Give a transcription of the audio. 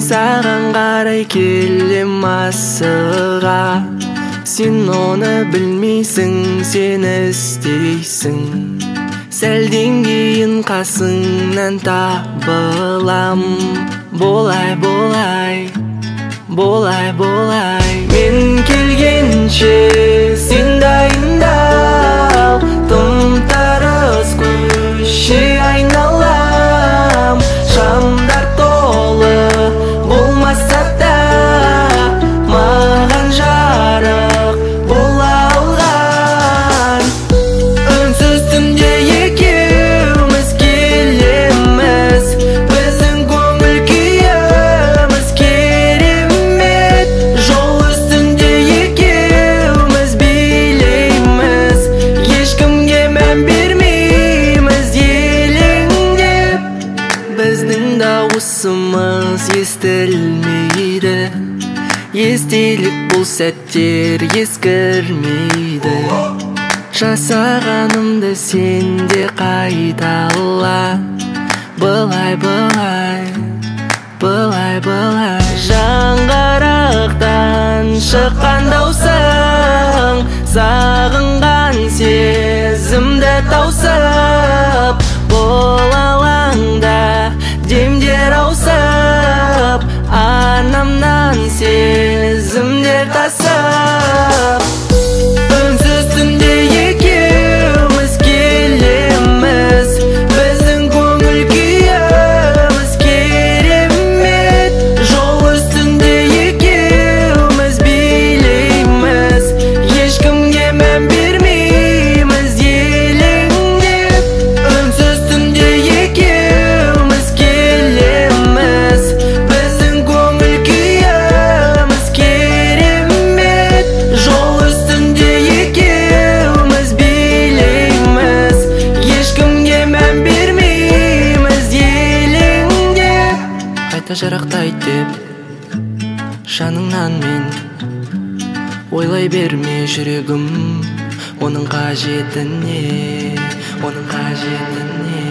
саған қарай келем асыға. Сен оны білмейсің, сен іздейсің. Сәлден кейін қасыңнан табылам. Болай, болай, болай, болай. Мен келгенше сен дайындал. Тым тарыс көше айналам. Шамдар толы болмаса да маған жарық бола алған. Үнсіз түнде екеуміз келеміз. Біздің көңіл күйіміз керемет. Жол үстінде екеуміз билейміз. Ешкімге мән бермейміз елеңдеп. Біздің дауысымыз естілмейді. Естелік бұл сәттер ескірмейді. Жасағанымды сен де қайтала. Былай, былай, былай, былай. Жаңғырықтан шыққан даусың, сағынған сезімді таусып. Бұл алаңда демдер аусып, анамнан сезімдер тасып. Үнсіз түнде екеуміз келеміз. Біздің көңіл күйіміз керемет. Жол үстінде екеуміз билейміз. Ешкімге мән бермейміз елеңдеп. Үнсіз түнде екеуміз келеміз. Біздің көңіл күйіміз керемет. Жол үстінде екеуміз билейміз. Ешкімге мән бермейміз елеңдеп. Қайта жарақтайды деп жаныңнан мен ойлай берме жүрегім. Оның қажеті не, оның қажеті не.